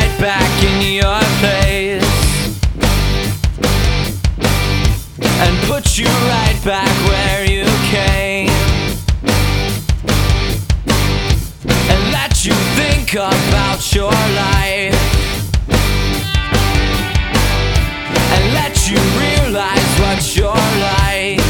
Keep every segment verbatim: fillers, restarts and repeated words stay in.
right back in your place and put you right back where you came, and let you think about your life, and let you realize what you're like.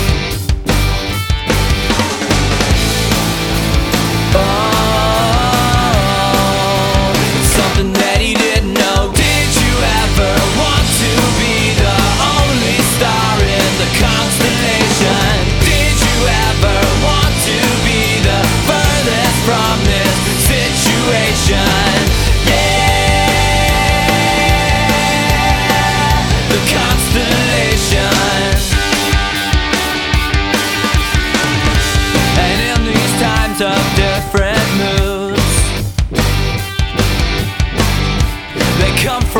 Of different moods, they come from